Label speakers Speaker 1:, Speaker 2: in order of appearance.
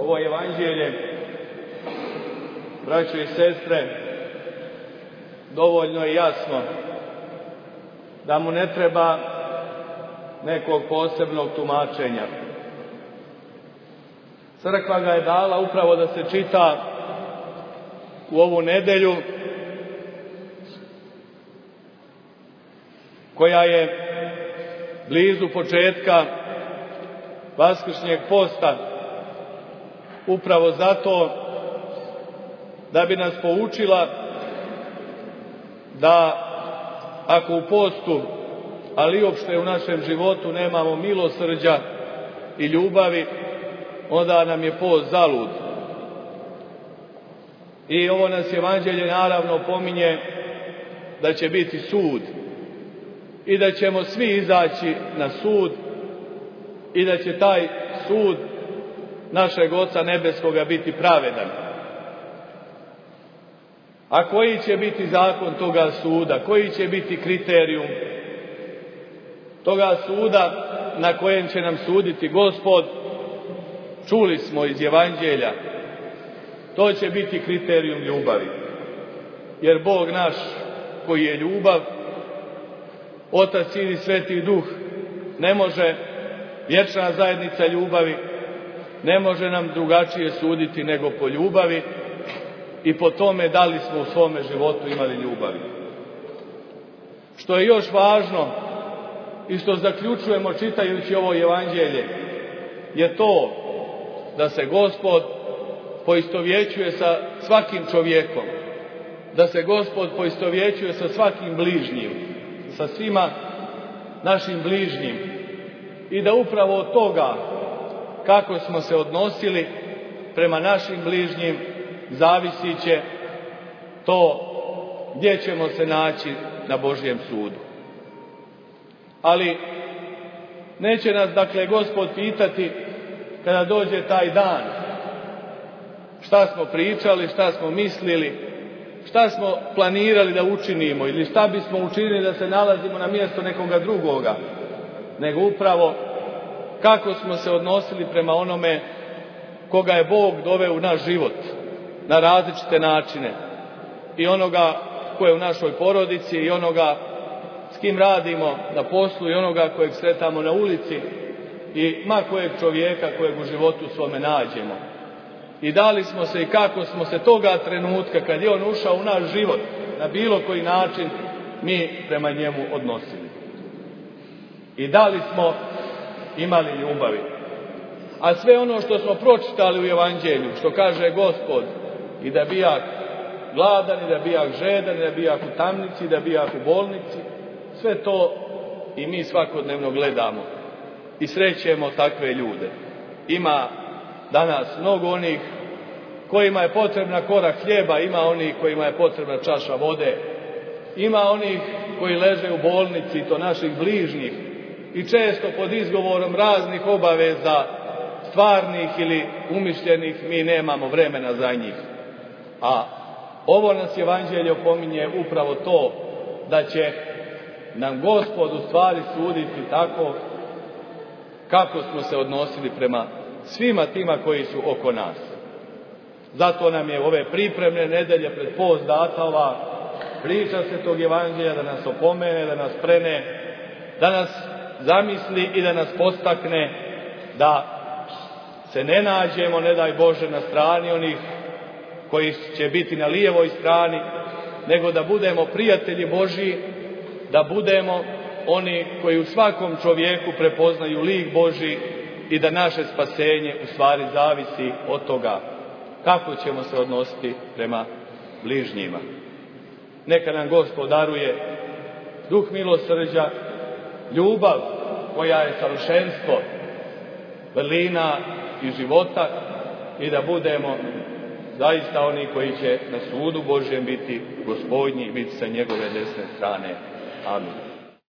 Speaker 1: Ovo evanđelje, braćo i sestre, dovoljno je jasno da mu ne treba nekog posebnog tumačenja. Crkva ga je dala upravo da se čita u ovu nedelju koja je blizu početka vaskršnjeg posta, upravo zato da bi nas poučila da ako u postu, ali i uopšte u našem životu nemamo milosrđa i ljubavi, onda nam je post zalud. I ovo nas evanđelje naravno pominje da će biti sud i da ćemo svi izaći na sud i da će taj sud našeg Oca Nebeskoga biti pravedan. A koji će biti zakon toga suda? Koji će biti kriterijum toga suda na kojem će nam suditi Gospod? Čuli smo iz evanđelja. To će biti kriterijum ljubavi. Jer Bog naš koji je ljubav, Otac, Sin i Sveti Duh, ne može, vječna zajednica ljubavi, ne može nam drugačije suditi nego po ljubavi i po tome da li smo u svome životu imali ljubavi. Što je još važno i što zaključujemo čitajući ovo evanđelje je to da se Gospod poistovjećuje sa svakim čovjekom, da se Gospod poistovjećuje sa svakim bližnjim, sa svima našim bližnjim i da upravo od toga kako smo se odnosili prema našim bližnjim zavisit će to gdje ćemo se naći na Božjem sudu. Ali neće nas dakle Gospod pitati kada dođe taj dan šta smo pričali, šta smo mislili, šta smo planirali da učinimo ili šta bismo učinili da se nalazimo na mjesto nekoga drugoga, nego upravo kako smo se odnosili prema onome koga je Bog doveo u naš život na različite načine, i onoga ko je u našoj porodici i onoga s kim radimo na poslu i onoga kojeg sretamo na ulici i ma kojeg čovjeka kojeg u životu svome nađemo. I da li smo se i kako smo se toga trenutka kad je on ušao u naš život na bilo koji način mi prema njemu odnosili. I da li smo imali ljubavi. A sve ono što smo pročitali u evanđelju, što kaže Gospod, i da bijak gladan, i da bijak žedan, i da bijak u tamnici, i da bijak u bolnici, sve to i mi svakodnevno gledamo i srećemo takve ljude. Ima danas mnogo onih kojima je potrebna kora hljeba, ima onih kojima je potrebna čaša vode, ima onih koji leže u bolnici, i to naših bližnjih, i često pod izgovorom raznih obaveza, stvarnih ili umišljenih, mi nemamo vremena za njih. A ovo nas evanđelje opominje upravo to, da će nam Gospod u stvari suditi tako kako smo se odnosili prema svima tima koji su oko nas. Zato nam je ove pripremne nedelje pred post data ova priča Svetog evanđelja, da nas opomene, da nas prene, da nas zamisli i da nas podstakne da se ne nađemo, ne daj Bože, na strani onih koji će biti na lijevoj strani, nego da budemo prijatelji Božji, da budemo oni koji u svakom čovjeku prepoznaju lik Božji i da naše spasenje u stvari zavisi od toga kako ćemo se odnositi prema bližnjima. Neka nam Gospod daruje duh milosrđa, ljubav koja je savršenstvo, vrlina i života, i da budemo zaista oni koji će na sudu Božjem biti Gospodnji i biti sa njegove desne strane. Amin.